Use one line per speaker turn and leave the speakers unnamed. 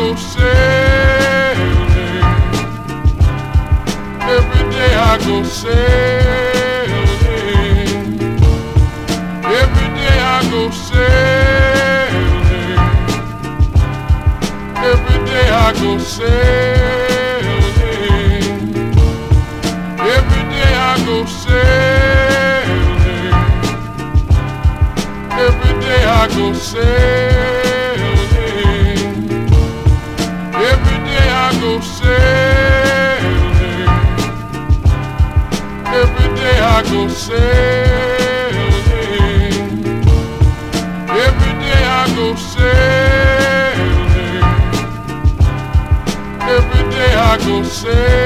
go sailing. Every day I go sailing. Every day I go sailing. Every day I go sailing. Every day I go sailing. Every day I go sailing. Every day I go sailing. Every day I go sailing. Every day I go sailing. Every day I go sailing.